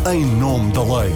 Em nome da lei.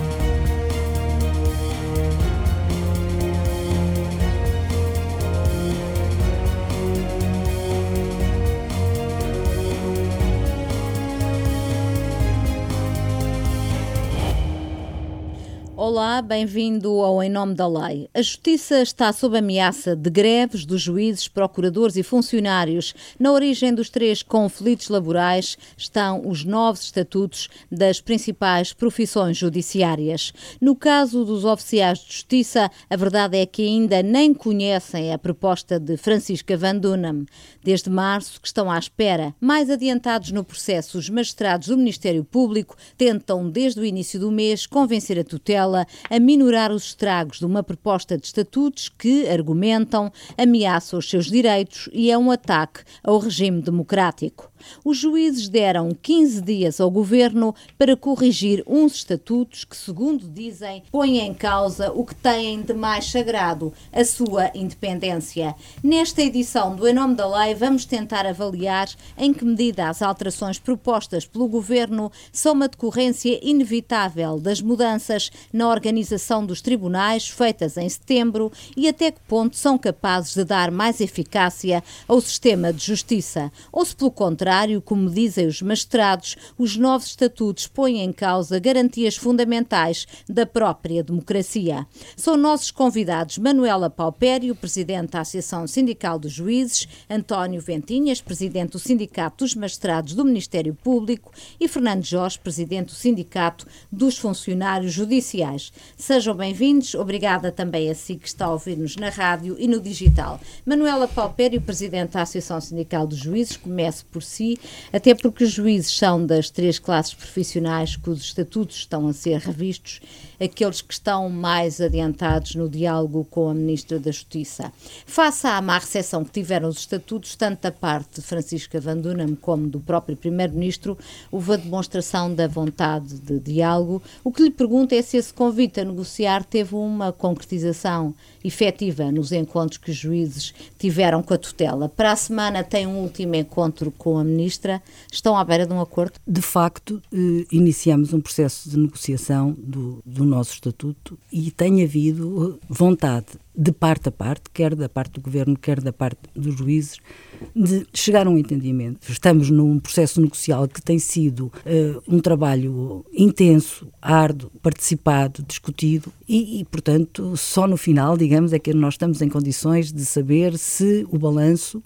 Olá, bem-vindo ao Em Nome da Lei. A Justiça está sob ameaça de greves dos juízes, procuradores e funcionários. Na origem dos 3 conflitos laborais estão os novos estatutos das principais profissões judiciárias. No caso dos oficiais de justiça, a verdade é que ainda nem conhecem a proposta de Francisca Van Dunham. Desde março que estão à espera. Mais adiantados no processo, os magistrados do Ministério Público tentam desde o início do mês convencer a tutela a minorar os estragos de uma proposta de estatutos que, argumentam, ameaça os seus direitos e é um ataque ao regime democrático. Os juízes deram 15 dias ao governo para corrigir uns estatutos que, segundo dizem, põem em causa o que têm de mais sagrado, a sua independência. Nesta edição do Em Nome da Lei, vamos tentar avaliar em que medida as alterações propostas pelo governo são uma decorrência inevitável das mudanças na organização dos tribunais feitas em setembro e até que ponto são capazes de dar mais eficácia ao sistema de justiça. Ou se, pelo contrário, como dizem os magistrados, os novos estatutos põem em causa garantias fundamentais da própria democracia. São nossos convidados Manuela Paupério, presidente da Associação Sindical dos Juízes, António Ventinhas, presidente do Sindicato dos Magistrados do Ministério Público e Fernando Jorge, presidente do Sindicato dos Funcionários Judiciais. Sejam bem-vindos. Obrigada também a si que está a ouvir-nos na rádio e no digital. Manuela Paupério, presidente da Associação Sindical dos Juízes, comece por si, até porque os juízes são das 3 classes profissionais cujos estatutos estão a ser revistos, aqueles que estão mais adiantados no diálogo com a Ministra da Justiça. Face à má recepção que tiveram os estatutos, tanto da parte de Francisca Van Dunham como do próprio Primeiro-Ministro, houve a demonstração da vontade de diálogo. O que lhe pergunto é se esse convite a negociar teve uma concretização efetiva nos encontros que os juízes tiveram com a tutela. Para a semana tem um último encontro com a Ministra. Estão à beira de um acordo? De facto, iniciamos um processo de negociação do nosso estatuto e tem havido vontade de parte a parte, quer da parte do Governo, quer da parte dos juízes, de chegar a um entendimento. Estamos num processo negocial que tem sido um trabalho intenso, árduo, participado, discutido e, portanto, só no final, digamos, é que nós estamos em condições de saber se o balanço,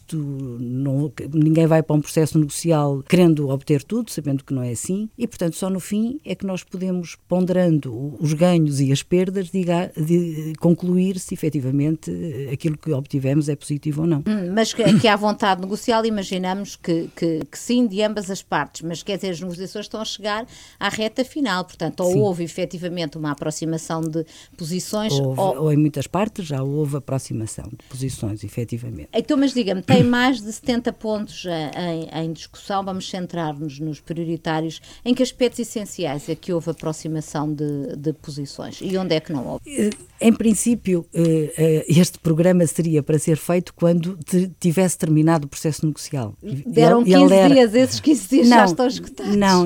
ninguém vai para um processo negocial querendo obter tudo, sabendo que não é assim, e, portanto, só no fim é que nós podemos, ponderando os ganhos e as perdas, de concluir se efetivamente aquilo que obtivemos é positivo ou não. Mas que há vontade negocial, imaginamos que sim, de ambas as partes, mas quer dizer, as negociações estão a chegar à reta final, portanto, ou houve efetivamente uma aproximação de posições... Ou em muitas partes já houve aproximação de posições, efetivamente. Então, mas diga-me, tem mais de 70 pontos em discussão, vamos centrar-nos nos prioritários, em que aspectos essenciais é que houve aproximação de posições e onde é que não houve? Em princípio, este programa seria para ser feito quando tivesse terminado o processo negocial. Deram 15 dias, esses 15 dias já estão esgotados. Não.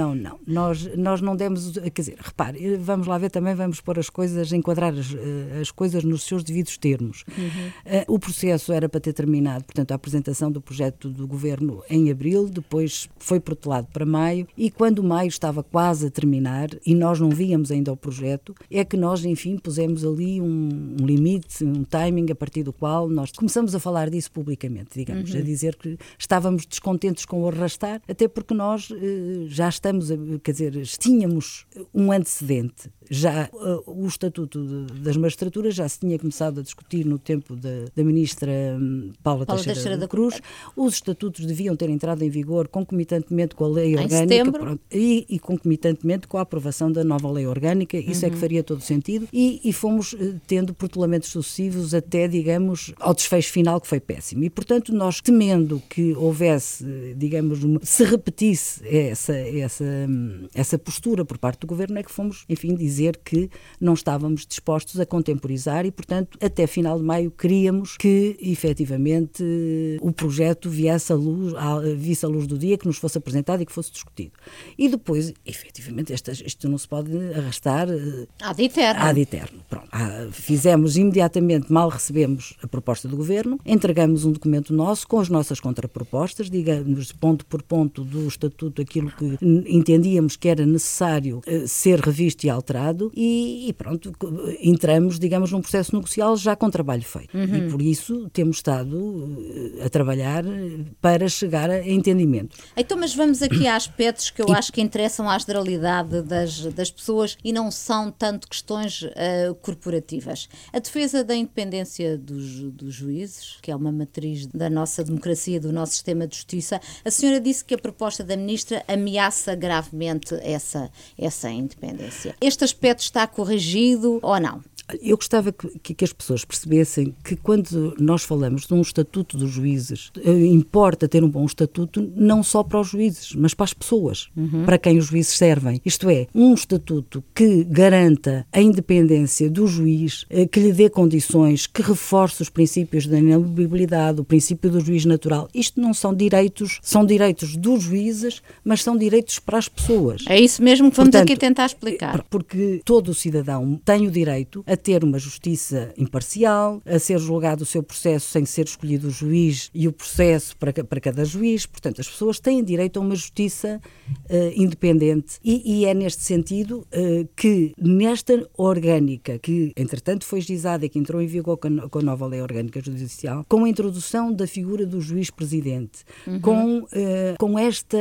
Nós não demos, quer dizer, repare, vamos lá ver também, vamos pôr as coisas, enquadrar as coisas nos seus devidos termos. O processo era para ter terminado, portanto, a apresentação do projeto do Governo em abril, depois foi protelado para maio, e quando maio estava quase a terminar, e nós não víamos ainda o projeto, é que nós, enfim, pusemos ali um limite, um timing a partir do qual nós começamos a falar disso publicamente, digamos, a dizer que estávamos descontentes com o arrastar, até porque nós já estamos, quer dizer, tínhamos um antecedente. Já o Estatuto das Magistraturas já se tinha começado a discutir no tempo da Ministra Paula Teixeira da Cruz. Os estatutos deviam ter entrado em vigor concomitantemente com a lei orgânica e concomitantemente com a aprovação da nova lei orgânica. Isso é que faria todo o sentido e fomos tendo por protolamentos sucessivos até, digamos, ao desfecho final, que foi péssimo. E, portanto, nós, temendo que houvesse, digamos, se repetisse essa postura por parte do Governo, é que fomos, enfim, dizer que não estávamos dispostos a contemporizar e, portanto, até final de maio queríamos que, efetivamente, o projeto visse a luz do dia, que nos fosse apresentado e que fosse discutido. E depois, efetivamente, isto não se pode arrastar ad eterno. Pronto. Fizemos imediatamente, mal recebemos a proposta do Governo, entregamos um documento nosso com as nossas contrapropostas, digamos, ponto por ponto do Estatuto, aquilo que entendíamos que era necessário ser revisto e alterado e pronto, entramos, digamos, num processo negocial já com trabalho feito. E por isso temos estado a trabalhar para chegar a entendimento. Então, mas vamos aqui a aspectos que eu acho que interessam à generalidade das pessoas e não são tanto questões corporativas. A defesa da independência dos juízes, que é uma matriz da nossa democracia, do nosso sistema de justiça, a senhora disse que a proposta da Ministra ameaça gravemente essa independência. Este aspecto está corrigido ou não? Eu gostava que as pessoas percebessem que quando nós falamos de um estatuto dos juízes, importa ter um bom estatuto não só para os juízes, mas para as pessoas, para quem os juízes servem. Isto é, um estatuto que garanta a independência do juiz, que lhe dê condições, que reforce os princípios da inalienabilidade, o princípio do juiz natural. Isto não são direitos dos juízes, mas são direitos para as pessoas. É isso mesmo que vamos aqui tentar explicar. Porque todo o cidadão tem o direito a ter uma justiça imparcial, a ser julgado o seu processo sem ser escolhido o juiz e o processo para cada juiz. Portanto, as pessoas têm direito a uma justiça independente e é neste sentido que nesta orgânica, que entretanto foi gizada e que entrou em vigor com a nova lei orgânica judicial, com a introdução da figura do juiz-presidente, com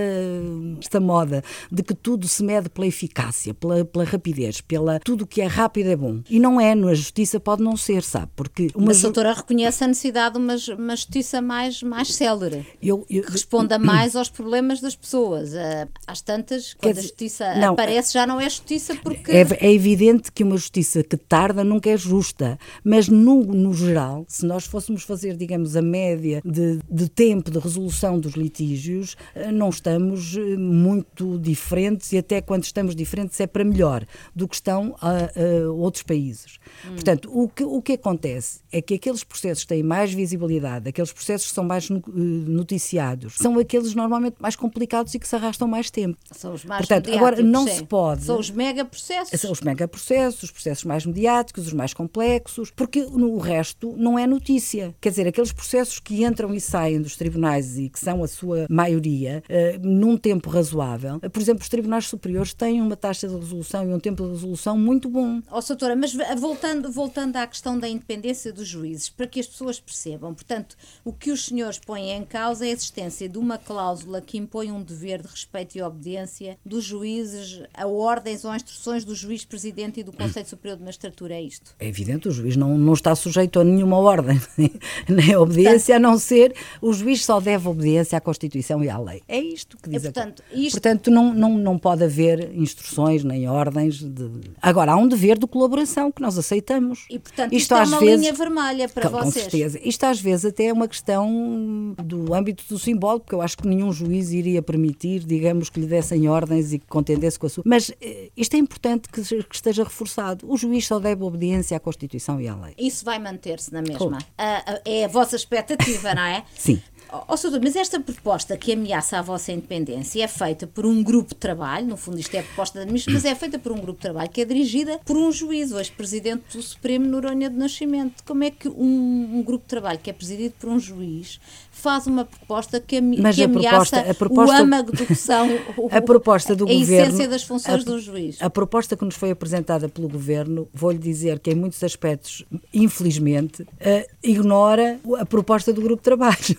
esta moda de que tudo se mede pela eficácia, pela rapidez, tudo que é rápido é bom. E não é, a justiça pode não ser, sabe? Porque mas a doutora reconhece a necessidade de uma justiça mais célere, que responda mais aos problemas das pessoas. Às tantas, quando a justiça aparece, já não é justiça porque... É evidente que uma justiça que tarda nunca é justa, mas no geral, se nós fôssemos fazer, digamos, a média de tempo de resolução dos litígios, não estamos muito diferentes e até quando estamos diferentes é para melhor do que estão outros países. Portanto, o que acontece é que aqueles processos que têm mais visibilidade, aqueles processos que são mais noticiados, são aqueles normalmente mais complicados e que se arrastam mais tempo. São os mais mediáticos. Agora, não se pode... São os megaprocessos. São os megaprocessos, os processos mais mediáticos, os mais complexos, porque o resto não é notícia. Quer dizer, aqueles processos que entram e saem dos tribunais e que são a sua maioria, num tempo razoável. Por exemplo, os tribunais superiores têm uma taxa de resolução e um tempo de resolução muito bom. Doutora, mas voltando à questão da independência dos juízes, para que as pessoas percebam, portanto, o que os senhores põem em causa é a existência de uma cláusula que impõe um dever de respeito e obediência dos juízes a ordens ou a instruções do juiz-presidente e do Conselho Superior de Magistratura, é isto? É evidente, o juiz não está sujeito a nenhuma ordem, nem obediência, a não ser o juiz só deve obediência à Constituição e à lei. É isto que diz. Portanto, não pode haver instruções nem ordens. Agora, há um dever de colaboração que nós aceitamos. E, portanto, isto é uma linha vermelha para vocês. Com certeza. Isto às vezes até é uma questão do âmbito do simbólico, porque eu acho que nenhum juiz iria permitir, digamos, que lhe dessem ordens e que contendesse com a sua... Mas isto é importante que esteja reforçado. O juiz só deve obediência à Constituição e à lei. Isso vai manter-se na mesma. É a vossa expectativa, não é? Sim. Doutor, mas esta proposta que ameaça a vossa independência é feita por um grupo de trabalho, no fundo isto é a proposta da Ministra, mas é feita por um grupo de trabalho que é dirigida por um juiz, o ex-presidente do Supremo, Noronha de Nascimento. Como é que um grupo de trabalho que é presidido por um juiz faz uma proposta que ameaça o âmago do que são a essência das funções do juiz? A proposta que nos foi apresentada pelo Governo, vou-lhe dizer que em muitos aspectos, infelizmente, ignora a proposta do grupo de trabalho.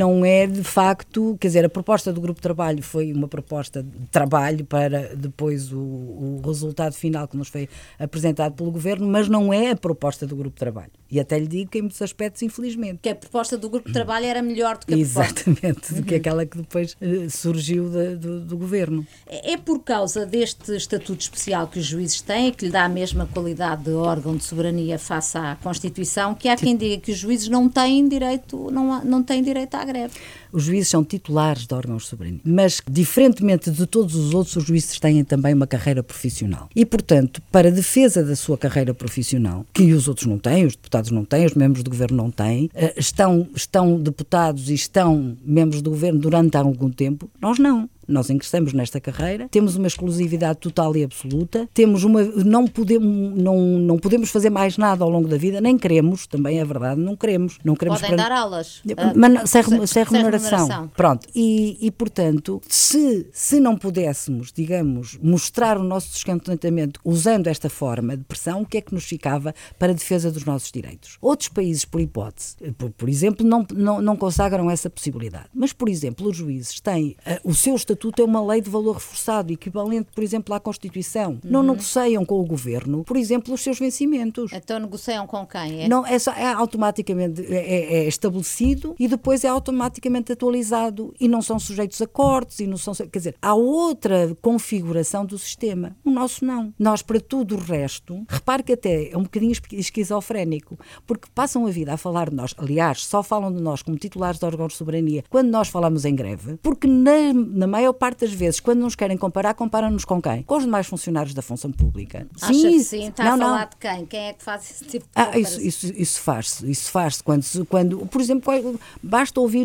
não é de facto, quer dizer, a proposta do grupo de trabalho foi uma proposta de trabalho para depois o resultado final que nos foi apresentado pelo Governo, mas não é a proposta do grupo de trabalho. E até lhe digo que em muitos aspectos, infelizmente. Que a proposta do grupo de trabalho era melhor do que a proposta. Exatamente, do que aquela que depois surgiu do Governo. É por causa deste estatuto especial que os juízes têm, que lhe dá a mesma qualidade de órgão de soberania face à Constituição, que há quem diga que os juízes não têm direito à greve. Os juízes são titulares de órgãos de soberania, mas, diferentemente de todos os outros, os juízes têm também uma carreira profissional. E, portanto, para a defesa da sua carreira profissional, que os outros não têm, os deputados não têm, os membros do Governo não têm, estão deputados e estão membros do Governo durante algum tempo, nós não. Nós ingressamos nesta carreira, temos uma exclusividade total e absoluta, não podemos fazer mais nada ao longo da vida, nem queremos, também é verdade, não queremos. Podem dar aulas. Mas sem remuneração. Pronto, e portanto, se não pudéssemos, digamos, mostrar o nosso descontentamento usando esta forma de pressão, o que é que nos ficava para a defesa dos nossos direitos? Outros países, por hipótese, por exemplo, não consagram essa possibilidade. Mas, por exemplo, os juízes têm o seu estatuto é uma lei de valor reforçado, equivalente, por exemplo, à Constituição. Não negociam com o Governo, por exemplo, os seus vencimentos. Então negociam com quem? Não, é automaticamente estabelecido e depois é automaticamente atualizado e não são sujeitos a cortes, quer dizer, há outra configuração do sistema. O nosso não. Nós, para tudo o resto, repare que até é um bocadinho esquizofrénico, porque passam a vida a falar de nós, aliás, só falam de nós como titulares de órgãos de soberania quando nós falamos em greve, porque na maior parte das vezes, quando nos querem comparar, comparam-nos com quem? Com os demais funcionários da função pública. Acha que sim? Está a falar de quem? Quem é que faz esse tipo de comparação? Isso faz-se quando, por exemplo, basta ouvir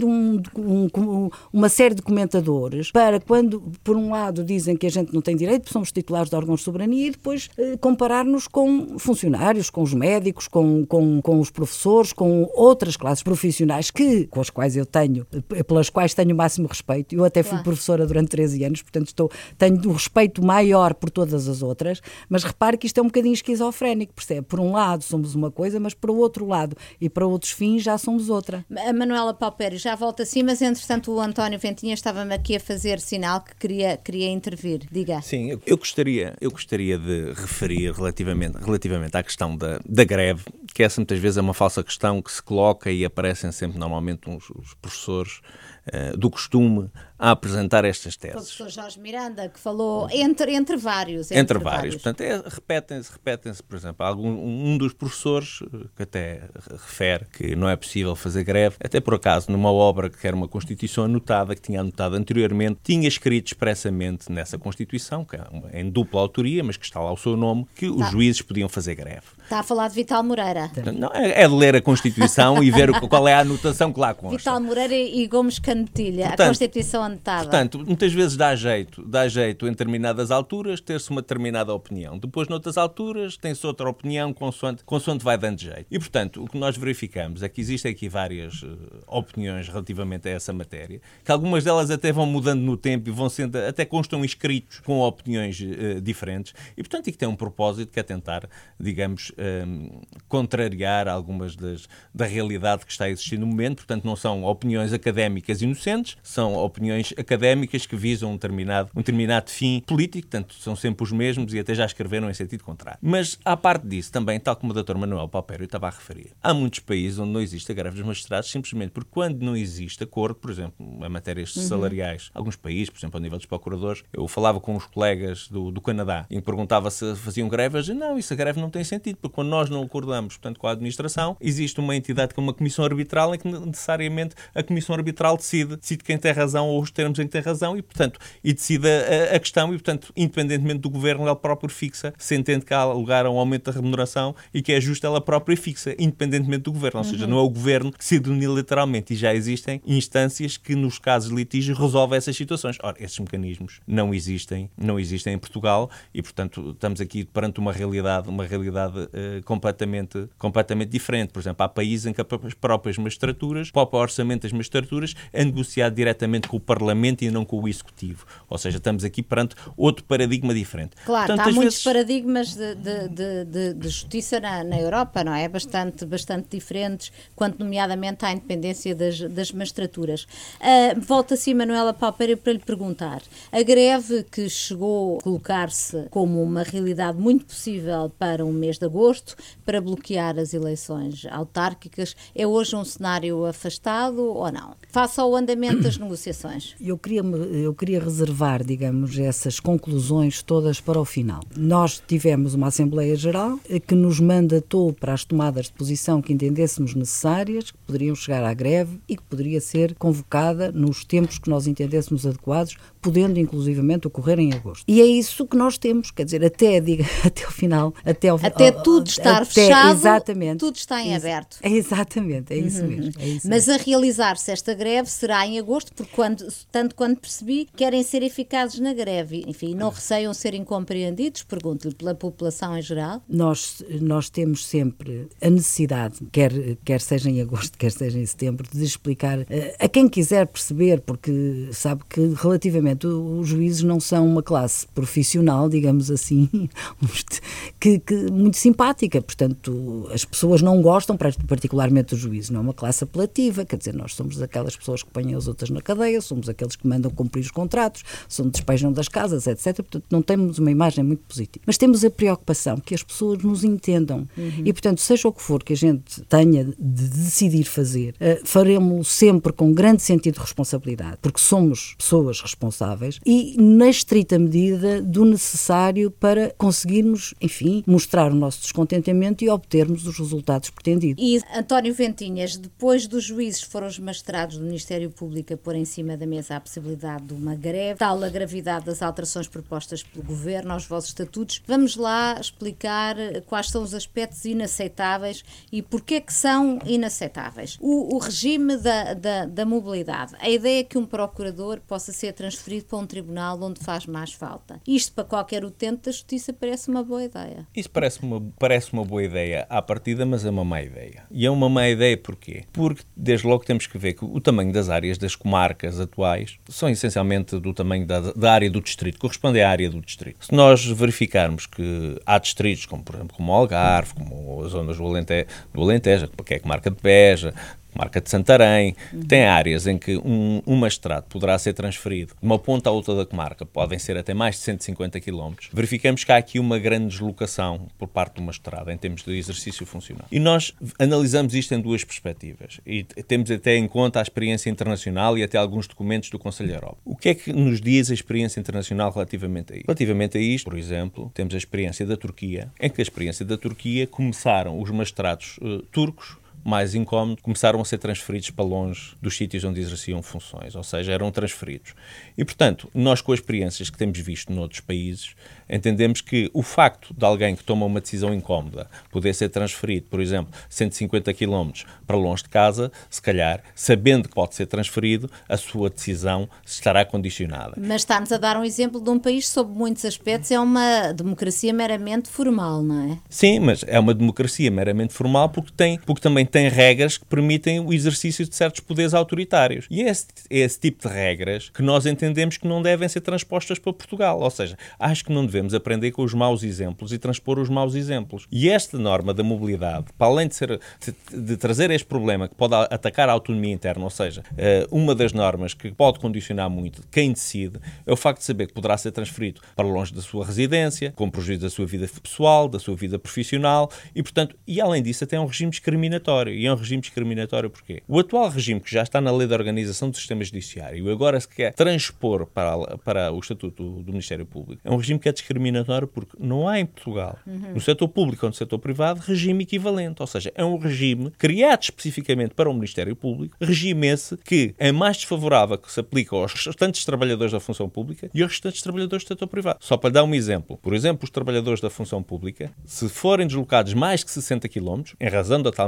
uma série de comentadores para quando, por um lado, dizem que a gente não tem direito, somos titulares de órgãos de soberania, e depois comparar-nos com funcionários, com os médicos, com os professores, com outras classes profissionais pelas quais tenho o máximo respeito. Eu até fui professora durante 13 anos, portanto tenho um respeito maior por todas as outras, mas repare que isto é um bocadinho esquizofrénico, percebe? Por um lado somos uma coisa, mas para o outro lado e para outros fins já somos outra. A Manuela Paupério já volta assim, mas entretanto o António Ventinha estava-me aqui a fazer sinal que queria intervir. Diga. Sim, eu gostaria de referir relativamente à questão da greve, que essa muitas vezes é uma falsa questão que se coloca e aparecem sempre normalmente os professores do costume a apresentar estas teses. O professor Jorge Miranda, que falou entre vários. Entre vários. Portanto, repetem-se, por exemplo, um dos professores que até refere que não é possível fazer greve, até por acaso, numa obra que era uma Constituição anotada, que tinha anotado anteriormente, tinha escrito expressamente nessa Constituição, que é em dupla autoria, mas que está lá o seu nome, que os juízes podiam fazer greve. Está a falar de Vital Moreira. Não, é de ler a Constituição e ver qual é a anotação que lá consta. Vital Moreira e Gomes Canetilha, a Constituição anotada. Portanto, muitas vezes dá jeito em determinadas alturas ter-se uma determinada opinião. Depois, noutras alturas, tem-se outra opinião consoante vai dando jeito. E, portanto, o que nós verificamos é que existem aqui várias opiniões relativamente a essa matéria, que algumas delas até vão mudando no tempo e até constam inscritos com opiniões diferentes. E, portanto, que tem um propósito que é tentar, digamos, contrariar algumas da realidade que está a existir no momento. Portanto, não são opiniões académicas inocentes, são opiniões académicas que visam um determinado fim político, portanto, são sempre os mesmos e até já escreveram em sentido contrário. Mas, à parte disso, também, tal como o Dr. Manuel Paupério estava a referir, há muitos países onde não existe a greve dos magistrados simplesmente porque quando não existe acordo, por exemplo, em matérias salariais, alguns países, por exemplo, ao nível dos procuradores, eu falava com os colegas do Canadá e me perguntava se faziam greve, eu dizia, não, isso a greve não tem sentido, porque quando nós não acordamos, portanto, com a administração, existe uma entidade como uma comissão arbitral em que necessariamente a comissão arbitral decide quem tem razão ou os termos em que tem razão e decide a questão e, portanto, independentemente do governo, ela próprio fixa, se entende que há lugar a um aumento da remuneração e que é justo, ela própria fixa, independentemente do governo. Ou seja, não é o governo que decide unilateralmente e já existem instâncias que, nos casos de litígios, resolvem essas situações. Ora, esses mecanismos não existem em Portugal e, portanto, estamos aqui perante uma realidade completamente diferente. Por exemplo, há países em que as próprias magistraturas, o próprio orçamento das magistraturas é negociado diretamente com o Parlamento e não com o Executivo. Ou seja, estamos aqui perante outro paradigma diferente. Claro, portanto, há muitos paradigmas de justiça na Europa, não é? Bastante diferentes, quanto nomeadamente à independência das magistraturas. Volta-se, Manuela Paupério, para lhe perguntar. A greve que chegou a colocar-se como uma realidade muito possível para o mês de agosto, para bloquear as eleições autárquicas, é hoje um cenário afastado ou não? Face ao andamento das negociações. Eu queria reservar, digamos, essas conclusões todas para o final. Nós tivemos uma Assembleia Geral que nos mandatou para as tomadas de posição que entendêssemos necessárias, que poderiam chegar à greve e que poderia ser convocada nos tempos que nós entendêssemos adequados, podendo inclusivamente ocorrer em agosto. E é isso que nós temos, quer dizer, até o final, até tudo estar fechado, exatamente, tudo está em aberto. Exatamente, é isso mesmo. Mas a realizar-se esta greve será em agosto, porque tanto quanto percebi, querem ser eficazes na greve. Enfim, não receiam ser incompreendidos, pergunto-lhe, pela população em geral? Nós temos sempre a necessidade, quer seja em agosto, quer seja em setembro, de explicar a quem quiser perceber, porque sabe que relativamente os juízes não são uma classe profissional, digamos assim, que muito simpática, portanto as pessoas não gostam, particularmente os juízes, não é uma classe apelativa, quer dizer, nós somos aquelas pessoas que põem as outras na cadeia, somos aqueles que mandam cumprir os contratos, despejam das casas, etc. Portanto, não temos uma imagem muito positiva. Mas temos a preocupação que as pessoas nos entendam e, portanto, seja o que for que a gente tenha de decidir fazer, faremos-lo sempre com grande sentido de responsabilidade, porque somos pessoas responsáveis e na estrita medida do necessário para conseguirmos, enfim, mostrar o nosso descontentamento e obtermos os resultados pretendidos. E, António Ventinhas, depois dos juízes foram os magistrados do Ministério Público a pôr em cima da mesa a possibilidade de uma greve, tal a gravidade das alterações propostas pelo Governo aos vossos estatutos. Vamos lá explicar quais são os aspectos inaceitáveis e porquê que são inaceitáveis. O regime da mobilidade. A ideia é que um procurador possa ser transferido para um tribunal onde faz mais falta. Isto, para qualquer utente da justiça, parece uma boa ideia. Isso parece uma boa ideia à partida, mas é uma má ideia. E é uma má ideia porquê? Porque, desde logo, temos que ver que o tamanho das áreas das comarcas atuais são essencialmente do tamanho da área do distrito, corresponde à área do distrito. Se nós verificarmos que há distritos, como por exemplo como o Algarve, como as zonas do Alentejo, que é a comarca de Beja, comarca de Santarém, tem áreas em que um magistrado poderá ser transferido de uma ponta à outra da comarca, podem ser até mais de 150 km, verificamos que há aqui uma grande deslocação por parte do magistrado em termos de exercício funcional. E nós analisamos isto em duas perspectivas e temos até em conta a experiência internacional e até alguns documentos do Conselho da Europa. O que é que nos diz a experiência internacional relativamente a isto? Relativamente a isto, por exemplo, temos a experiência da Turquia, em que a experiência da Turquia começaram os magistrados turcos mais incómodo, começaram a ser transferidos para longe dos sítios onde exerciam funções, ou seja, eram transferidos. E, portanto, nós com as experiências que temos visto noutros países, entendemos que o facto de alguém que toma uma decisão incómoda poder ser transferido, por exemplo, 150 km para longe de casa, se calhar, sabendo que pode ser transferido, a sua decisão estará condicionada. Mas está-nos a dar um exemplo de um país, sob muitos aspectos, é uma democracia meramente formal, não é? Sim, mas é uma democracia meramente formal porque também tem regras que permitem o exercício de certos poderes autoritários. E é esse tipo de regras que nós entendemos que não devem ser transpostas para Portugal. Ou seja, acho que não devemos aprender com os maus exemplos e transpor os maus exemplos. E esta norma da mobilidade, para além de trazer este problema que pode atacar a autonomia interna, ou seja, uma das normas que pode condicionar muito quem decide, é o facto de saber que poderá ser transferido para longe da sua residência, com prejuízo da sua vida pessoal, da sua vida profissional e, portanto, além disso, até é um regime discriminatório. E é um regime discriminatório porquê? O atual regime que já está na Lei da Organização do Sistema Judiciário e agora se quer transpor para o Estatuto do Ministério Público, é um regime que é discriminatório porque não há em Portugal, no setor público ou no setor privado, regime equivalente. Ou seja, é um regime criado especificamente para o Ministério Público, regime esse que é mais desfavorável que se aplica aos restantes trabalhadores da função pública e aos restantes trabalhadores do setor privado. Só para dar um exemplo. Por exemplo, os trabalhadores da função pública, se forem deslocados mais que 60 km, em razão da tal necessidade de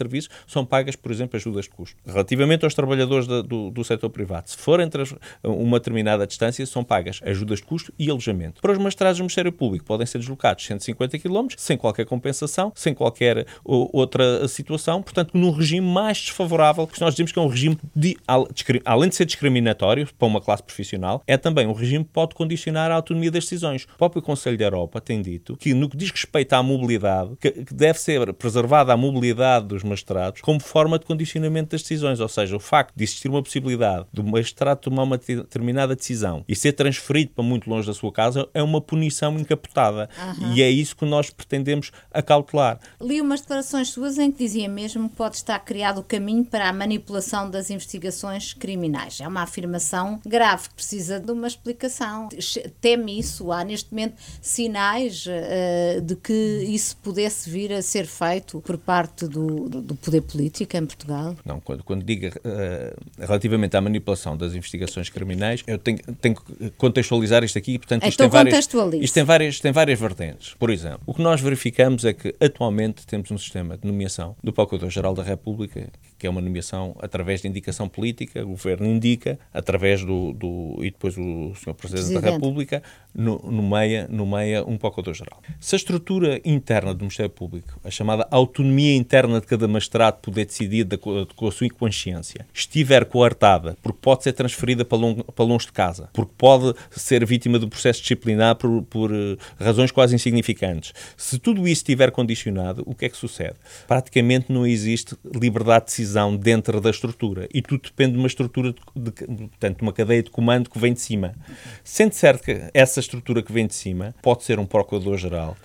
serviço, são pagas, por exemplo, ajudas de custo. Relativamente aos trabalhadores do setor privado, se forem uma determinada distância, são pagas ajudas de custo e alojamento. Para os magistrados do Ministério Público, podem ser deslocados 150 km, sem qualquer compensação, sem qualquer outra situação, portanto, num regime mais desfavorável, que nós dizemos que é um regime, além de ser discriminatório para uma classe profissional, é também um regime que pode condicionar a autonomia das decisões. O próprio Conselho da Europa tem dito que, no que diz respeito à mobilidade, que deve ser preservada a mobilidade dos magistrados como forma de condicionamento das decisões, ou seja, o facto de existir uma possibilidade do magistrado tomar uma determinada decisão e ser transferido para muito longe da sua casa é uma punição encapotada. E é isso que nós pretendemos acautelar. Li umas declarações suas em que dizia mesmo que pode estar criado o caminho para a manipulação das investigações criminais. É uma afirmação grave, que precisa de uma explicação. Teme isso? Há neste momento sinais de que isso pudesse vir a ser feito por parte do poder político em Portugal? Não, quando digo relativamente à manipulação das investigações criminais, eu tenho que contextualizar isto aqui, portanto, isto tem várias vertentes. Por exemplo, o que nós verificamos é que atualmente temos um sistema de nomeação do Procurador-Geral da República, que é uma nomeação através de indicação política, o Governo indica, através e depois o Sr. Presidente da República nomeia um Procurador-Geral. Se a estrutura interna do Ministério Público, a chamada autonomia interna de cada magistrado poder decidir com a sua consciência, estiver coartada, porque pode ser transferida para longe de casa, porque pode ser vítima de um processo disciplinar por razões quase insignificantes, se tudo isso estiver condicionado, o que é que sucede? Praticamente não existe liberdade de decisão dentro da estrutura e tudo depende de uma estrutura, portanto, uma cadeia de comando que vem de cima. Sendo certo que essa estrutura que vem de cima pode ser um Procurador-Geral,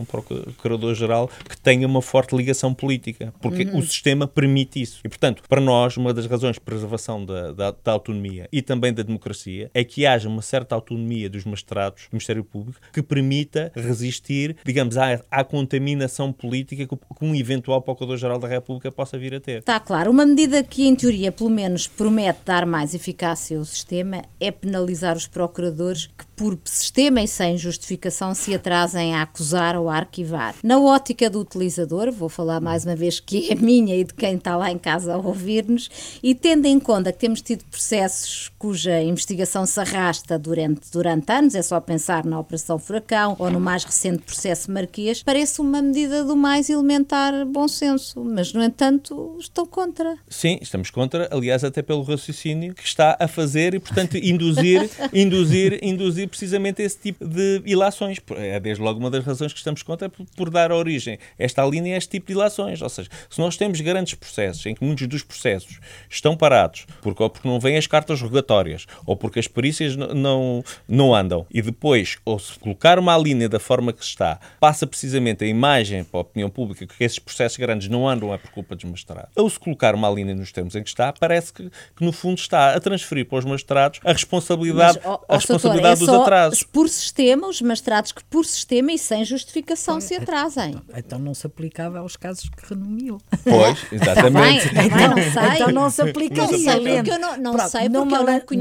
que tenha uma forte ligação política, porque o sistema permite isso. E, portanto, para nós, uma das razões de preservação da autonomia e também da democracia é que haja uma certa autonomia dos magistrados do Ministério Público que permita resistir, digamos, à contaminação política que um eventual Procurador-Geral da República possa vir a ter. Está claro. Uma medida que, em teoria, pelo menos promete dar mais eficácia ao sistema é penalizar os procuradores que, por sistema e sem justificação, se atrasem a acusar ou a arquivar. Na ótica do utilizador, vou falar mais uma vez que é minha e de quem está lá em casa a ouvir-nos, e tendo em conta que temos tido processos cuja investigação se arrasta durante anos, é só pensar na Operação Furacão ou no mais recente processo Marquês, parece uma medida do mais elementar bom senso, mas, no entanto, estão contra. Sim, estamos contra, aliás, até pelo raciocínio que está a fazer e, portanto, induzir precisamente esse tipo de ilações. É desde logo uma das razões que estamos contra, por dar origem a esta linha a este tipo de ilações. Ou seja, se nós temos grandes processos em que muitos dos processos estão parados porque não vêm as cartas rogatórias ou porque as perícias não andam e depois, ou se colocar uma linha da forma que está, passa precisamente a imagem para a opinião pública que esses processos grandes não andam é por culpa dos magistrados. Ou se colocar uma linha nos termos em que está, parece que no fundo está a transferir para os magistrados a responsabilidade dos atrasos. Por sistema, os magistrados que por sistema e sem justificação se atrasem. Então não se aplicava aos casos que renomeou. Pois, exatamente. Não sei. Então não se aplicaria. Não sei porque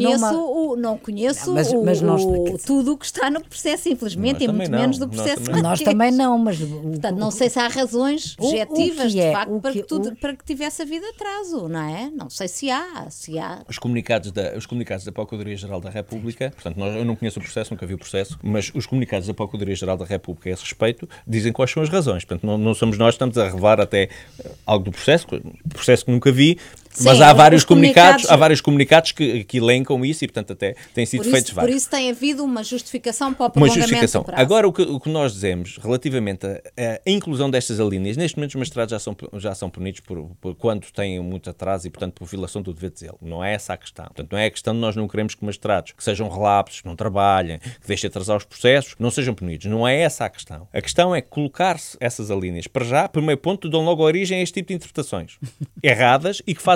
eu não conheço tudo o que está no processo, infelizmente, e muito menos do processo. Nós também não, mas... Portanto, não sei se há razões objetivas, de facto, para que tivesse havido atraso, não é? Não sei se há. Os comunicados da Procuradoria-Geral da República, portanto, eu não conheço o processo, nunca vi o processo, mas os comunicados da Procuradoria-Geral da República a esse respeito dizem quais são as razões. Portanto, não somos nós que estamos a revelar até algo do processo que nunca vi. Sim, mas há vários comunicados que elencam isso e, portanto, até têm sido feitos vários. Por isso tem havido uma justificação para o prolongamento do prazo. Agora, o que nós dizemos relativamente à inclusão destas alíneas, neste momento os magistrados já são punidos por quando têm muito atraso e, portanto, por violação do dever de zelo. Não é essa a questão. Portanto, não é a questão de nós não queremos que magistrados que sejam relapsos, que não trabalhem, que deixem atrasar os processos, não sejam punidos. Não é essa a questão. A questão é colocar-se essas alíneas. Para já, primeiro ponto, dão logo origem a este tipo de interpretações erradas e que fazem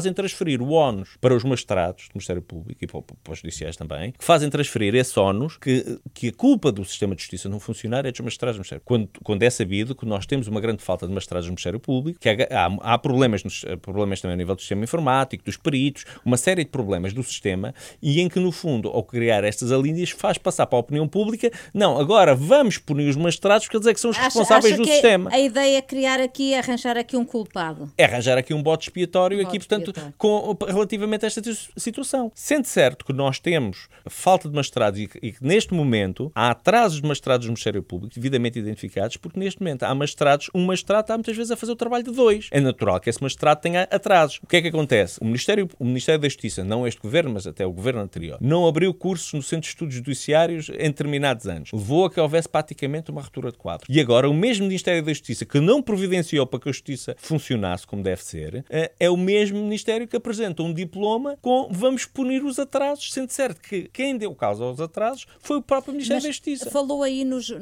fazem transferir o ónus para os magistrados do Ministério Público e para os judiciais também, que fazem transferir esse ónus, que a culpa do sistema de justiça não funcionar é dos magistrados do Ministério Público. Quando é sabido que nós temos uma grande falta de magistrados do Ministério Público, que há problemas também a nível do sistema informático, dos peritos, uma série de problemas do sistema, e em que, no fundo, ao criar estas alíneas, faz passar para a opinião pública, não, agora vamos punir os magistrados porque eles é que são os responsáveis do sistema. A ideia é criar aqui, arranjar aqui um culpado. É arranjar aqui um bode expiatório portanto, relativamente a esta situação. Sendo certo que nós temos falta de magistrados e que neste momento há atrasos de magistrados no Ministério Público devidamente identificados, porque neste momento há magistrados, um magistrado está muitas vezes a fazer o trabalho de dois. É natural que esse magistrado tenha atrasos. O que é que acontece? O Ministério da Justiça, não este governo, mas até o governo anterior, não abriu cursos no Centro de Estudos Judiciários em determinados anos. Levou a que houvesse praticamente uma ruptura de quadro. E agora o mesmo Ministério da Justiça, que não providenciou para que a Justiça funcionasse como deve ser, é o mesmo Ministério que apresenta um diploma com vamos punir os atrasos, sendo certo que quem deu causa aos atrasos foi o próprio Ministério da Justiça. Falou aí,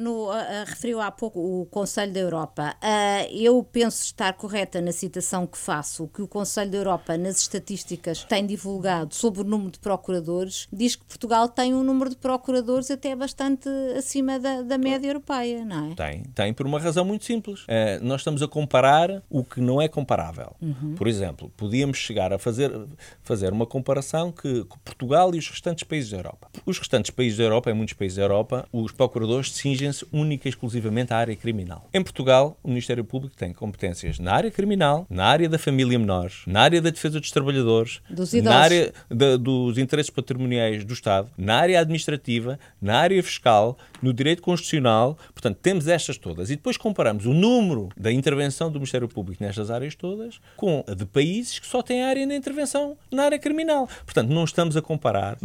referiu há pouco o Conselho da Europa. Eu penso estar correta na citação que faço, que o Conselho da Europa, nas estatísticas que tem divulgado sobre o número de procuradores, diz que Portugal tem um número de procuradores até bastante acima da média europeia, não é? Tem por uma razão muito simples. Nós estamos a comparar o que não é comparável. Por exemplo, podíamos chegar a fazer uma comparação que Portugal e os restantes países da Europa. Os restantes países da Europa, em muitos países da Europa, os procuradores cingem-se única e exclusivamente à área criminal. Em Portugal, o Ministério Público tem competências na área criminal, na área da família menor, na área da defesa dos trabalhadores, na área dos interesses patrimoniais do Estado, na área administrativa, na área fiscal, no direito constitucional. Portanto, temos estas todas. E depois comparamos o número da intervenção do Ministério Público nestas áreas todas com a de países que só têm a área da intervenção na área criminal. Portanto, não estamos a comparar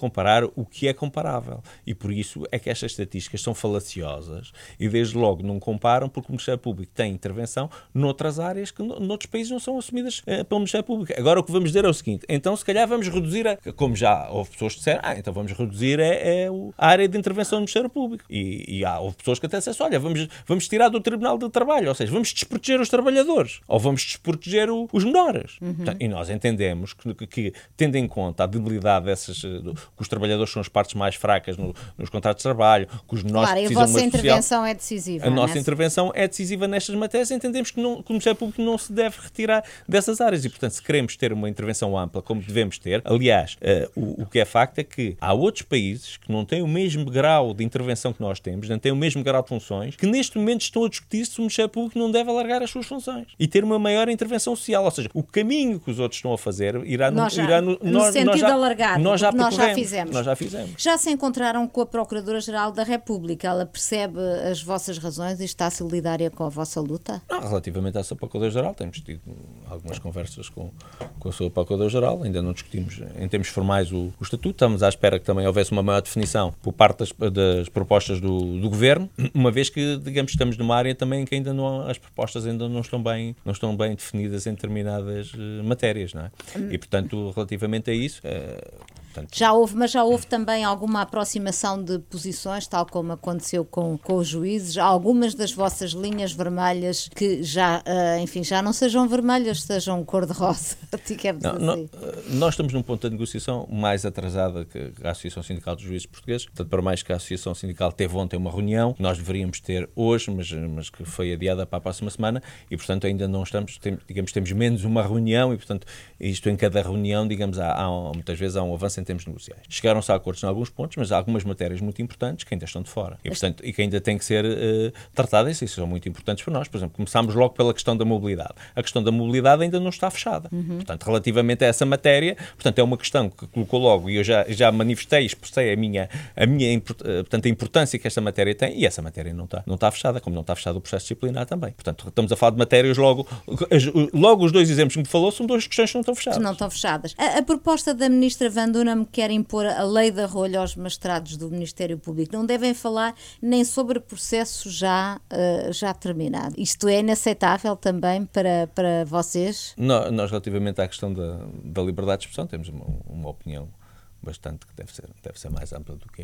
o que é comparável. E por isso é que estas estatísticas são falaciosas e desde logo não comparam, porque o Ministério Público tem intervenção noutras áreas que noutros países não são assumidas pelo Ministério Público. Agora o que vamos dizer é o seguinte: então se calhar vamos reduzir, como já houve pessoas que disseram, então vamos reduzir a área de intervenção do Ministério Público. E houve pessoas que até disseram, olha, vamos tirar do Tribunal de Trabalho, ou seja, vamos desproteger os trabalhadores, ou vamos desproteger os menores. Portanto, e nós entendemos que tendo em conta a debilidade que os trabalhadores são as partes mais fracas nos contratos de trabalho, que os menores precisam de uma especial. E a vossa intervenção é decisiva. A nossa intervenção é decisiva nestas matérias. Entendemos que o Ministério Público não se deve retirar dessas áreas e, portanto, se queremos ter uma intervenção ampla, como devemos ter, aliás, o que é facto é que há outros países que não têm o mesmo grau de intervenção que nós temos, não têm o mesmo grau de funções, que neste momento estão a discutir se o Ministério Público não deve alargar as suas funções e ter uma maior intervenção social. Ou seja, o caminho que os outros estão a fazer irá no sentido de alargar, nós já fizemos. Nós já fizemos. Já se encontraram com a Procuradora-Geral da República? Ela percebe as vossas razões e está solidária com a vossa luta? Não, relativamente a essa Procuradora-Geral, temos tido algumas conversas com a sua Procuradora-Geral, ainda não discutimos em termos formais o estatuto, estamos à espera que também houvesse uma maior definição por parte das propostas do Governo, uma vez que, digamos, estamos numa área também em que ainda as propostas ainda não estão bem definidas em determinadas matérias, não é? E, portanto, relativamente a isso... Já houve também alguma aproximação de posições, tal como aconteceu com os juízes, algumas das vossas linhas vermelhas que já não sejam vermelhas, sejam cor-de-rosa, digamos assim. Nós estamos num ponto de negociação mais atrasada que a Associação Sindical dos Juízes Portugueses, portanto, para mais que a Associação Sindical teve ontem uma reunião, nós deveríamos ter hoje, mas que foi adiada para a próxima semana, e, portanto, ainda não estamos, temos menos uma reunião, e, portanto, isto em cada reunião, digamos, muitas vezes há um avanço em termos negociais. Chegaram-se a acordos em alguns pontos, mas há algumas matérias muito importantes que ainda estão de fora. E, portanto, que ainda têm que ser tratadas, e são muito importantes para nós. Por exemplo, começámos logo pela questão da mobilidade. A questão da mobilidade ainda não está fechada. Portanto, relativamente a essa matéria, portanto, é uma questão que colocou logo, e eu já manifestei, expressei a importância que esta matéria tem, e essa matéria não está fechada, como não está fechado o processo disciplinar também. Portanto, estamos a falar de matérias logo os dois exemplos que me falou são duas questões que não estão fechadas. Não estão fechadas. A proposta da Ministra Van Dunham quer impor a lei da rolha aos magistrados do Ministério Público. Não devem falar nem sobre processo já terminado. Isto é inaceitável também para vocês? Nós, relativamente à questão da liberdade de expressão, temos uma opinião bastante que deve ser mais ampla do que é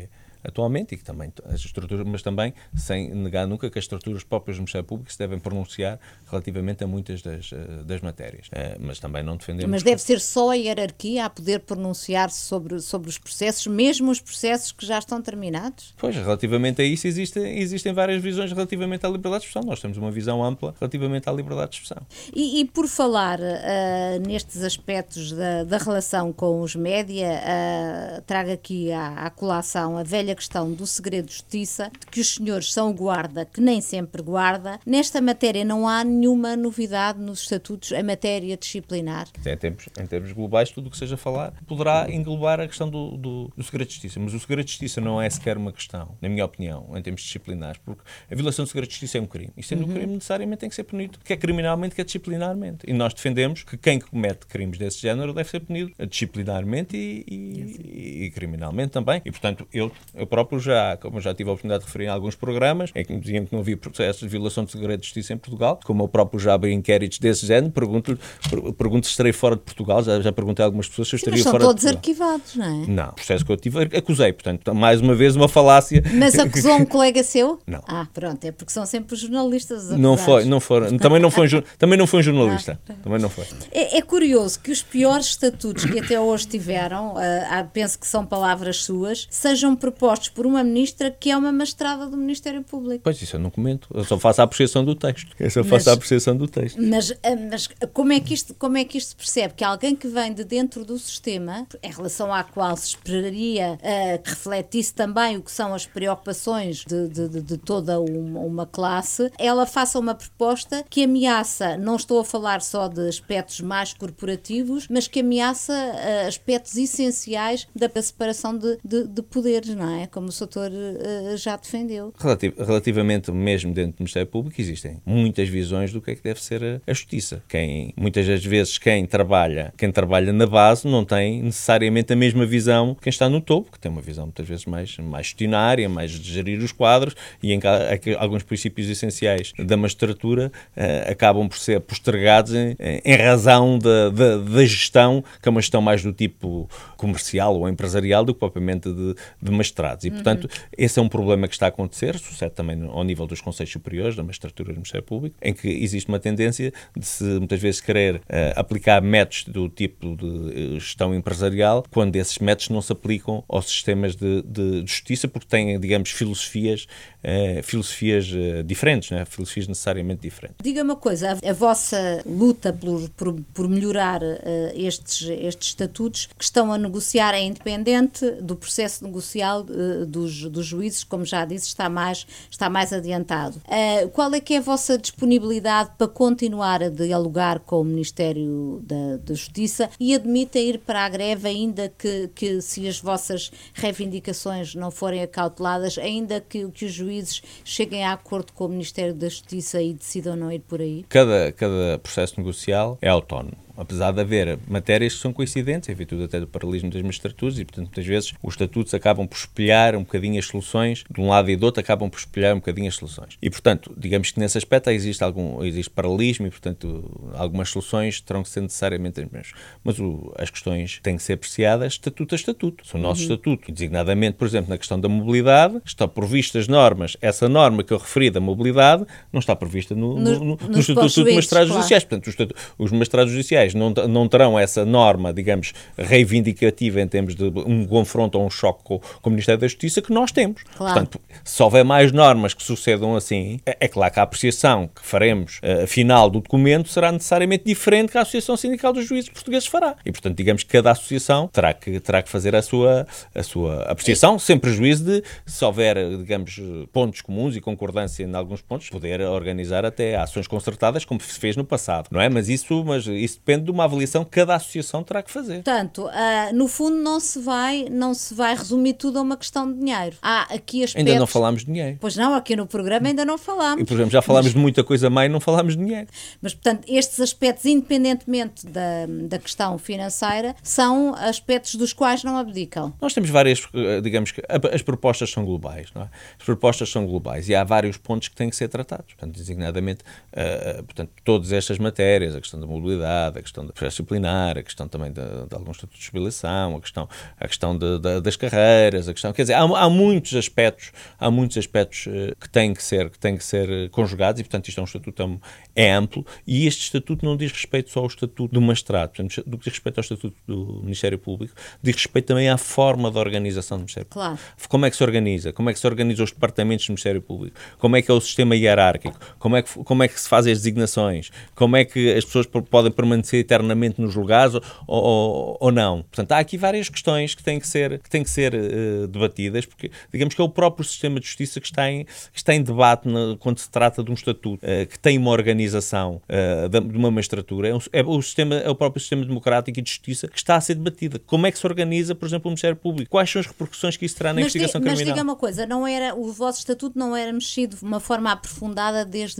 atualmente, e que também as estruturas, mas também sem negar nunca que as estruturas próprias do Ministério Público se devem pronunciar relativamente a muitas das matérias. Mas também não defendemos... Mas deve ser só a hierarquia a poder pronunciar-se sobre os processos, mesmo os processos que já estão terminados? Pois, relativamente a isso existem várias visões relativamente à liberdade de expressão. Nós temos uma visão ampla relativamente à liberdade de expressão. E por falar nestes aspectos da relação com os média, trago aqui à colação a velha questão do segredo de justiça, de que os senhores são o guarda, que nem sempre guarda. Nesta matéria não há nenhuma novidade nos estatutos em matéria disciplinar? Em termos globais, tudo o que seja falar poderá englobar a questão do segredo de justiça. Mas o segredo de justiça não é sequer uma questão, na minha opinião, em termos disciplinares, porque a violação do segredo de justiça é um crime. E sendo um crime, necessariamente tem que ser punido, quer criminalmente, quer disciplinarmente. E nós defendemos que quem comete crimes desse género deve ser punido disciplinarmente e criminalmente também. E, portanto, eu próprio como já tive a oportunidade de referir em alguns programas, em que me diziam que não havia processos de violação de segredo de justiça em Portugal, como eu próprio já abri inquéritos desse género, pergunto se estarei fora de Portugal, já perguntei a algumas pessoas se eu estaria fora de Portugal. Mas são todos arquivados, não é? Não, o processo que eu tive, acusei, portanto, mais uma vez uma falácia. Mas acusou um colega seu? Não. Pronto, é porque são sempre os jornalistas acusados. Também não foi um jornalista. Também não foi. É curioso que os piores estatutos que até hoje tiveram, penso que são palavras suas, sejam propostos por uma ministra que é uma magistrada do Ministério Público. Pois, isso eu não comento. Eu só faço a apreciação do texto. Mas como é que isto se percebe? Que alguém que vem de dentro do sistema, em relação à qual se esperaria que refletisse também o que são as preocupações de toda uma classe, ela faça uma proposta que ameaça, não estou a falar só de aspectos mais corporativos, mas que ameaça aspectos essenciais da separação de poderes, não é? Como o Soutor já defendeu. Relativamente mesmo dentro do Ministério Público existem muitas visões do que é que deve ser a justiça. Muitas das vezes quem trabalha na base não tem necessariamente a mesma visão que quem está no topo, que tem uma visão muitas vezes mais gestionária, mais de gerir os quadros, e em que alguns princípios essenciais da magistratura acabam por ser postergados em razão da gestão, que é uma gestão mais do tipo comercial ou empresarial do que propriamente de magistrados. E, portanto, esse é um problema que está a acontecer, sucede também ao nível dos conselhos superiores da magistratura do Ministério Público, em que existe uma tendência de se muitas vezes querer aplicar métodos do tipo de gestão empresarial, quando esses métodos não se aplicam aos sistemas de justiça, porque têm, digamos, filosofias diferentes, não é? Filosofias necessariamente diferentes. Diga-me uma coisa, a vossa luta por melhorar estes estatutos que estão a negociar é independente do processo negocial dos juízes, como já disse, está mais adiantado. Qual é que é a vossa disponibilidade para continuar a dialogar com o Ministério da Justiça e admitem ir para a greve, ainda que se as vossas reivindicações não forem acauteladas, ainda que os juízes cheguem a acordo com o Ministério da Justiça e decidam não ir por aí? Cada processo negocial é autónomo. Apesar de haver matérias que são coincidentes, em virtude até do paralelismo das magistraturas, e, portanto, muitas vezes os estatutos acabam por espelhar um bocadinho as soluções, de um lado e do outro acabam por espelhar um bocadinho as soluções. E, portanto, digamos que nesse aspecto existe paralelismo e, portanto, algumas soluções terão que ser necessariamente as mesmas. Mas as questões têm que ser apreciadas estatuto a estatuto. São o nosso estatuto. E, designadamente, por exemplo, na questão da mobilidade, estão previstas normas. Essa norma que eu referi da mobilidade não está prevista no Estatuto dos Magistrados Judiciais. Portanto, os magistrados judiciais não terão essa norma, digamos, reivindicativa em termos de um confronto ou um choque com o Ministério da Justiça que nós temos. Claro. Portanto, se houver mais normas que sucedam assim, é claro que a apreciação que faremos final do documento será necessariamente diferente que a Associação Sindical dos Juízes Portugueses fará. E, portanto, digamos que cada associação terá que fazer a sua apreciação, sem prejuízo de, se houver, digamos, pontos comuns e concordância em alguns pontos, poder organizar até ações concertadas, como se fez no passado, não é? Mas isso depende de uma avaliação que cada associação terá que fazer. Portanto, no fundo não se vai resumir tudo a uma questão de dinheiro. Há aqui aspectos... Ainda não falámos de dinheiro. Pois não, aqui no programa ainda não falámos. E, por exemplo, já falámos de muita coisa má e não falámos de dinheiro. Mas, portanto, estes aspectos, independentemente da questão financeira, são aspectos dos quais não abdicam. Nós temos várias, digamos que as propostas são globais, não é? As propostas são globais e há vários pontos que têm que ser tratados. Portanto, designadamente, todas estas matérias, a questão da mobilidade, questão da processo disciplinar, a questão também de alguns estatutos de jubilação, a questão das carreiras, quer dizer, há muitos aspectos que têm que ser conjugados e, portanto, isto é um estatuto é amplo e este estatuto não diz respeito só ao estatuto do magistrado, portanto, do que diz respeito ao estatuto do Ministério Público, diz respeito também à forma de organização do Ministério Público. Claro. Como é que se organiza? Como é que se organizam os departamentos do Ministério Público? Como é que é o sistema hierárquico? Como é que se fazem as designações? Como é que as pessoas podem permanecer eternamente nos lugares ou não? Portanto, há aqui várias questões que têm que ser debatidas, porque digamos que é o próprio sistema de justiça que está em debate quando se trata de um estatuto que tem uma organização de uma magistratura. É o próprio sistema democrático e de justiça que está a ser debatida. Como é que se organiza, por exemplo, o Ministério Público? Quais são as repercussões que isso terá na investigação criminal? Mas diga uma coisa, o vosso estatuto não era mexido de uma forma aprofundada desde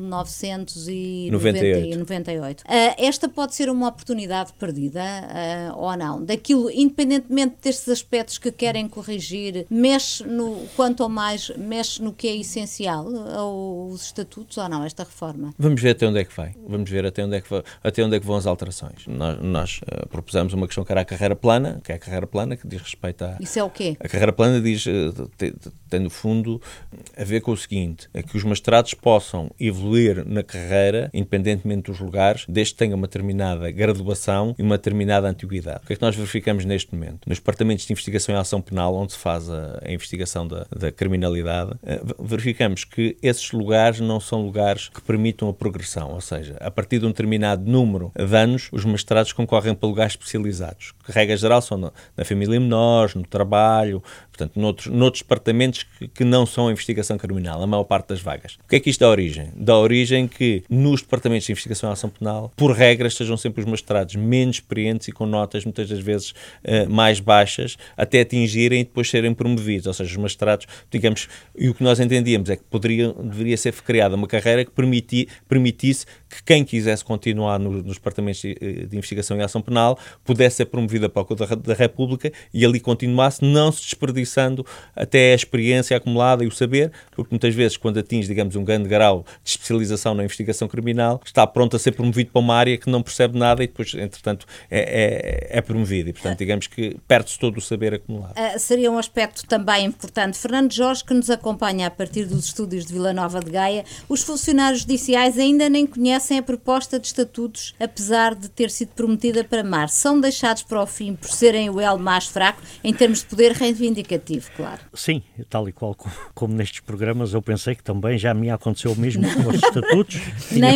1998. Esta pode ser uma oportunidade perdida ou não? Daquilo, independentemente destes aspectos que querem corrigir, mexe quanto ao mais, mexe no que é essencial aos estatutos ou não, esta reforma? Vamos ver até onde é que vai. Vamos ver até onde é que vão as alterações. Nós propusemos uma questão que era a carreira plana, que diz respeito a... Isso é o quê? A carreira plana tem no fundo a ver com o seguinte, é que os magistrados possam evoluir na carreira, independentemente dos lugares, desde que tenham uma determinada graduação e uma determinada antiguidade. O que é que nós verificamos neste momento? Nos departamentos de investigação e ação penal, onde se faz a investigação da criminalidade, verificamos que esses lugares não são lugares que permitam a progressão, ou seja, a partir de um determinado número de anos, os magistrados concorrem para lugares especializados, que, regra geral, são na família menores, no trabalho, portanto, noutros departamentos que não são a investigação criminal, a maior parte das vagas. O que é que isto dá origem? Dá origem que nos departamentos de investigação e ação penal, por regra, estejam sempre os magistrados menos experientes e com notas, muitas das vezes, mais baixas, até atingirem e depois serem promovidos, ou seja, os magistrados, digamos, e o que nós entendíamos é que deveria ser criada uma carreira que permitisse que quem quisesse continuar nos departamentos de investigação e ação penal pudesse ser promovida para o Código da República e ali continuasse, não se desperdiçando até a experiência acumulada e o saber, porque muitas vezes quando atinge, digamos, um grande grau de especialização na investigação criminal, está pronto a ser promovido para uma área que não percebe nada e depois, entretanto, é promovido e, portanto, digamos que perde-se todo o saber acumulado. Seria um aspecto também importante. Fernando Jorge, que nos acompanha a partir dos estúdios de Vila Nova de Gaia, os funcionários judiciais ainda nem conhecem a proposta de estatutos, apesar de ter sido prometida para março. São deixados para o fim por serem o elo mais fraco em termos de poder reivindicativo, claro. Sim, tal e qual como nestes programas, eu pensei que também já me aconteceu o mesmo com os estatutos. Tinha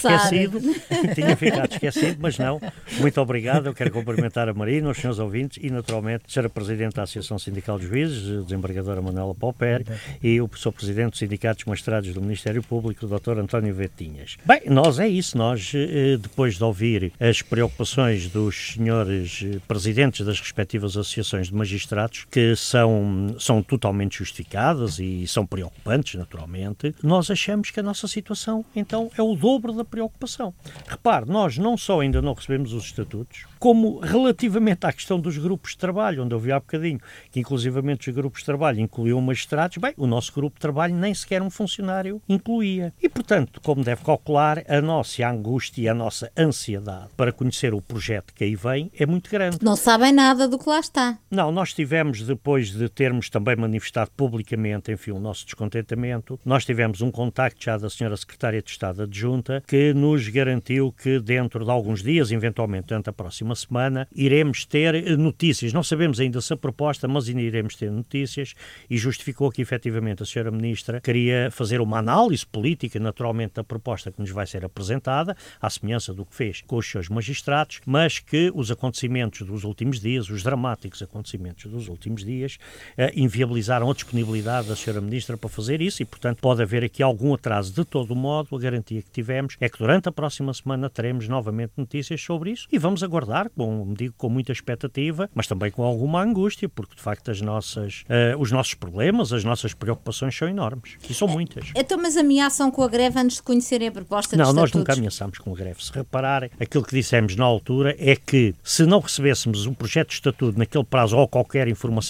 ficado esquecido, mas não. Muito obrigado. Eu quero cumprimentar a Marina, os senhores ouvintes e, naturalmente, a Sra. Presidente da Associação Sindical dos Juízes, a desembargadora Manuela Pauper, e o Sr. Presidente dos Sindicatos Magistrados do Ministério Público, o Dr. António Vetinhas. Bem, nós é isso. Nós, depois de ouvir as preocupações dos senhores presidentes das respectivas associações de magistrados, que são totalmente justificadas e são preocupantes, naturalmente, nós achamos que a nossa situação, então, é o dobro da preocupação. Repare, nós não só ainda não recebemos os estatutos, como relativamente à questão dos grupos de trabalho, onde eu vi há bocadinho que inclusivamente os grupos de trabalho incluíam magistrados, bem, o nosso grupo de trabalho nem sequer um funcionário incluía. E, portanto, como deve calcular, a nossa angústia e a nossa ansiedade para conhecer o projeto que aí vem é muito grande. Não sabem nada do que lá está. Não, nós tivemos, depois de termos também manifestado publicamente, enfim, o nosso descontentamento, nós tivemos um contacto já da Sra. Secretária de Estado Adjunta que nos garantiu que dentro de alguns dias, eventualmente durante a próxima semana, iremos ter notícias. Não sabemos ainda se a proposta, mas ainda iremos ter notícias e justificou que efetivamente a Sra. Ministra queria fazer uma análise política, naturalmente, da proposta que nos vai ser apresentada, à semelhança do que fez com os seus magistrados, mas que os acontecimentos dos últimos dias, os dramáticos acontecimentos dos últimos dias, inviabilizaram a disponibilidade da Sra. Ministra para fazer isso e, portanto, pode haver aqui algum atraso. De todo o modo, a garantia que tivemos é que durante a próxima semana teremos novamente notícias sobre isso e vamos aguardar, com muita expectativa, mas também com alguma angústia, porque, de facto, os nossos problemas, as nossas preocupações são enormes e são muitas. Então, mas ameaçam com a greve antes de conhecerem a proposta de estatutos? Não, nós nunca ameaçamos com a greve. Se repararem, aquilo que dissemos na altura é que, se não recebêssemos um projeto de estatuto naquele prazo ou qualquer informação, e é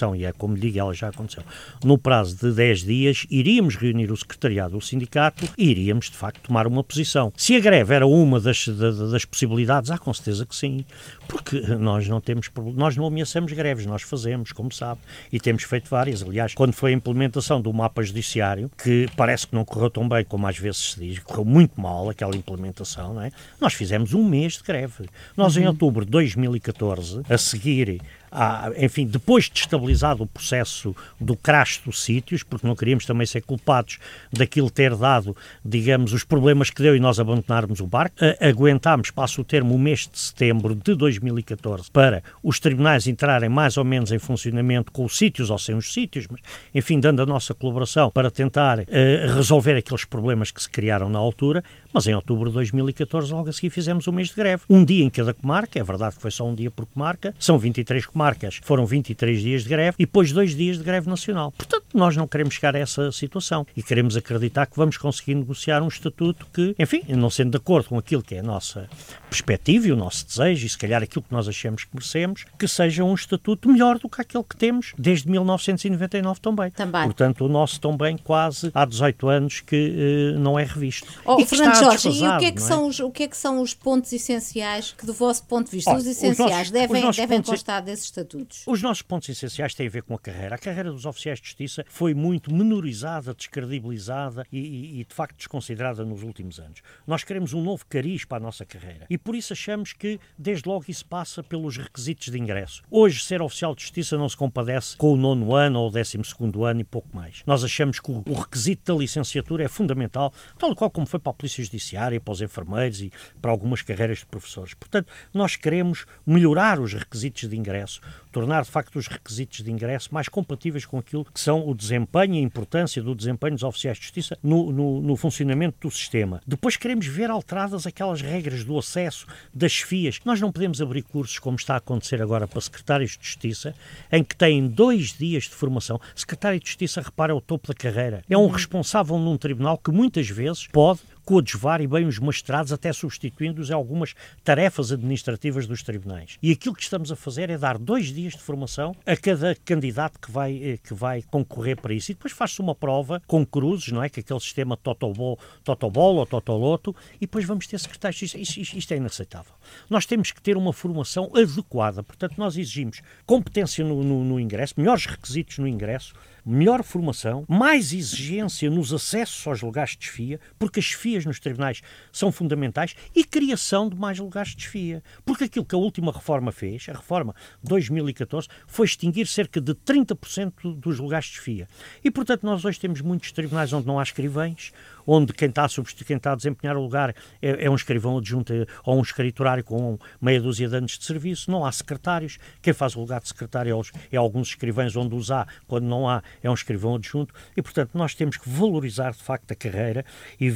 como digo, ela já aconteceu, no prazo de 10 dias, iríamos reunir o secretariado, o sindicato, e iríamos, de facto, tomar uma posição. Se a greve era uma das possibilidades, há com certeza que sim, porque nós não ameaçamos greves, nós fazemos, como sabe, e temos feito várias. Aliás, quando foi a implementação do mapa judiciário, que parece que não correu tão bem como às vezes se diz, correu muito mal aquela implementação, não é? Nós fizemos um mês de greve. Nós, em outubro de 2014, a seguir, enfim, depois de estabilizado o processo do crash dos sítios, porque não queríamos também ser culpados daquilo ter dado, digamos, os problemas que deu e nós abandonarmos o barco, aguentámos, passo o termo, o mês de setembro de 2014 para os tribunais entrarem mais ou menos em funcionamento com os sítios ou sem os sítios, mas, enfim, dando a nossa colaboração para tentar resolver aqueles problemas que se criaram na altura, mas em outubro de 2014, logo a seguir, fizemos um mês de greve. Um dia em cada comarca, é verdade que foi só um dia por comarca, são 23 comarcas, foram 23 dias de greve e depois 2 dias de greve nacional. Portanto, nós não queremos chegar a essa situação e queremos acreditar que vamos conseguir negociar um estatuto que, enfim, não sendo de acordo com aquilo que é a nossa perspectiva e o nosso desejo e se calhar aquilo que nós achamos que merecemos, que seja um estatuto melhor do que aquele que temos desde 1999 também. Portanto, o nosso também quase há 18 anos que não é revisto. Fernando Jorge, e o que é que são os pontos essenciais que, do vosso ponto de vista, os essenciais devem constar desses estatutos? Os nossos pontos essenciais têm a ver com a carreira. A carreira dos oficiais de justiça foi muito menorizada, descredibilizada e de facto desconsiderada nos últimos anos. Nós queremos um novo cariz para a nossa carreira e por isso achamos que desde logo isso passa pelos requisitos de ingresso. Hoje ser oficial de justiça não se compadece com o 9º ano ou o 12º ano e pouco mais. Nós achamos que o requisito da licenciatura é fundamental, tal qual como foi para a Polícia Judiciária, para os enfermeiros e para algumas carreiras de professores. Portanto, nós queremos melhorar os requisitos de ingresso, tornar de facto os requisitos de ingresso mais compatíveis com aquilo que são o desempenho e a importância do desempenho dos oficiais de justiça no funcionamento do sistema. Depois queremos ver alteradas aquelas regras do acesso das chefias. Nós não podemos abrir cursos como está a acontecer agora para secretários de justiça, em que têm 2 dias de formação. Secretário de justiça, repara, é o topo da carreira. É um responsável num tribunal que muitas vezes pode coadjuvar e bem os magistrados, até substituindo-os em algumas tarefas administrativas dos tribunais. E aquilo que estamos a fazer é dar 2 dias de formação a cada candidato que vai concorrer para isso. E depois faz-se uma prova com cruzes, não é? Que aquele sistema Totobol ou Totoloto, e depois vamos ter secretários. Isto é inaceitável. Nós temos que ter uma formação adequada. Portanto, nós exigimos competência no ingresso, melhores requisitos no ingresso, melhor formação, mais exigência nos acessos aos lugares de chefia, porque as chefias nos tribunais são fundamentais, e criação de mais lugares de chefia. Porque aquilo que a última reforma fez, a reforma de 2014, foi extinguir cerca de 30% dos lugares de chefia. E, portanto, nós hoje temos muitos tribunais onde não há escrivães, onde quem está a desempenhar o lugar é um escrivão adjunto ou um escriturário com meia dúzia de anos de serviço, não há secretários, quem faz o lugar de secretário é alguns escrivães onde os há, quando não há é um escrivão adjunto, e portanto nós temos que valorizar de facto a carreira e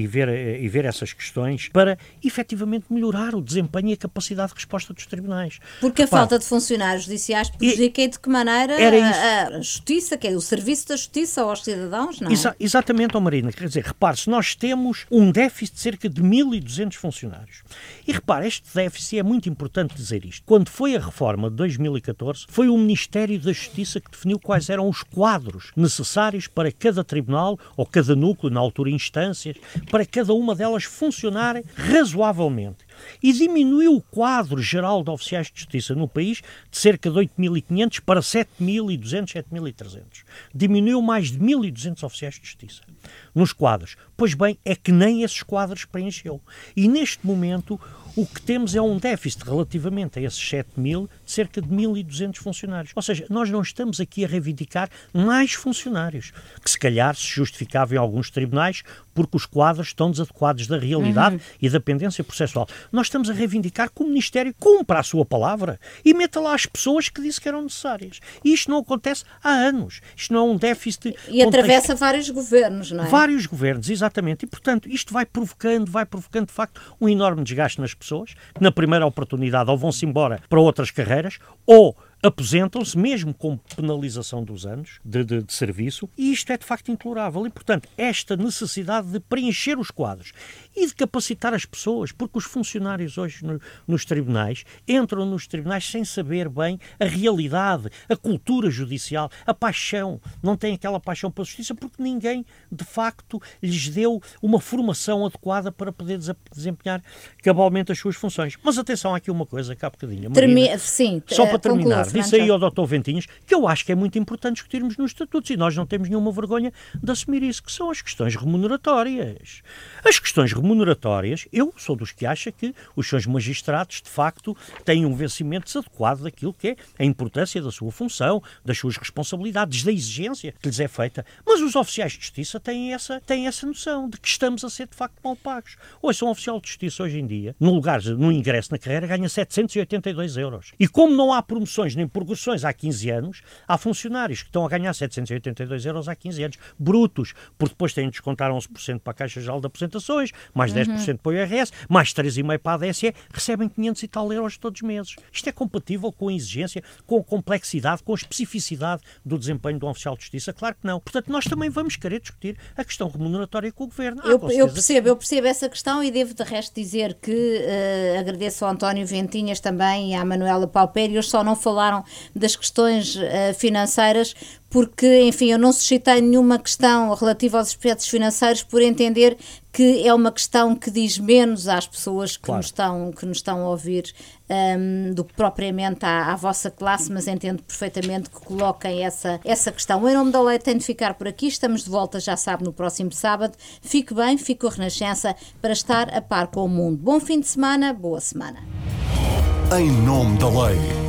ver essas questões para efetivamente melhorar o desempenho e a capacidade de resposta dos tribunais. Porque a falta de funcionários judiciais prejudica de que maneira a justiça, que é o serviço da justiça aos cidadãos, não é? Exatamente, Marina, quer dizer, repare-se, nós temos um déficit de cerca de 1.200 funcionários. E repare, este déficit é muito importante dizer isto. Quando foi a reforma de 2014, foi o Ministério da Justiça que definiu quais eram os quadros necessários para cada tribunal ou cada núcleo, na altura instâncias, para cada uma delas funcionar razoavelmente. E diminuiu o quadro geral de oficiais de justiça no país de cerca de 8.500 para 7.200, 7.300. Diminuiu mais de 1.200 oficiais de justiça nos quadros. Pois bem, é que nem esses quadros preencheu. E neste momento o que temos é um déficit relativamente a esses 7.000 de cerca de 1.200 funcionários. Ou seja, nós não estamos aqui a reivindicar mais funcionários, que se calhar se justificavam em alguns tribunais porque os quadros estão desadequados da realidade e da pendência processual. Nós estamos a reivindicar que o Ministério cumpra a sua palavra e meta lá as pessoas que disse que eram necessárias. E isto não acontece há anos. Isto não é um déficit... E atravessa vários governos, não é? Vários governos, exatamente. E, portanto, isto vai provocando, de facto, um enorme desgaste nas pessoas, que na primeira oportunidade ou vão-se embora para outras carreiras, ou aposentam-se, mesmo com penalização dos anos de serviço, e isto é de facto intolerável. E, portanto, esta necessidade de preencher os quadros e de capacitar as pessoas, porque os funcionários hoje nos tribunais entram nos tribunais sem saber bem a realidade, a cultura judicial, a paixão. Não têm aquela paixão pela justiça porque ninguém, de facto, lhes deu uma formação adequada para poder desempenhar cabalmente as suas funções. Mas atenção, há aqui uma coisa que há bocadinho. Sim, só para terminar, disse aí ao Dr. Ventinhas que eu acho que é muito importante discutirmos nos estatutos e nós não temos nenhuma vergonha de assumir isso, que são as questões remuneratórias. As questões remuneratórias, eu sou dos que acha que os seus magistrados, de facto, têm um vencimento adequado daquilo que é a importância da sua função, das suas responsabilidades, da exigência que lhes é feita. Mas os oficiais de justiça têm essa noção de que estamos a ser, de facto, mal pagos. Hoje, um oficial de justiça, hoje em dia, no ingresso na carreira, ganha 782 euros. E como não há promoções nem progressões há 15 anos, há funcionários que estão a ganhar 782 euros há 15 anos, brutos, porque depois têm de descontar 11% para a Caixa Geral de Aposentações, mais 10% para o IRS, mais 3,5% para a DSE, recebem 500 e tal euros todos os meses. Isto é compatível com a exigência, com a complexidade, com a especificidade do desempenho de um oficial de justiça? Claro que não. Portanto, nós também vamos querer discutir a questão remuneratória com o Governo. Eu percebo essa questão e devo de resto dizer que agradeço ao António Ventinhas também e à Manuela Paupério. Eles só não falaram das questões financeiras porque, enfim, eu não suscitei nenhuma questão relativa aos aspectos financeiros por entender que é uma questão que diz menos às pessoas que, claro, nos estão a ouvir do que propriamente à vossa classe, mas entendo perfeitamente que coloquem essa questão. O Em Nome da Lei tem de ficar por aqui. Estamos de volta, já sabe, no próximo sábado. Fique bem, fique com a Renascença para estar a par com o mundo. Bom fim de semana, boa semana. Em Nome da Lei.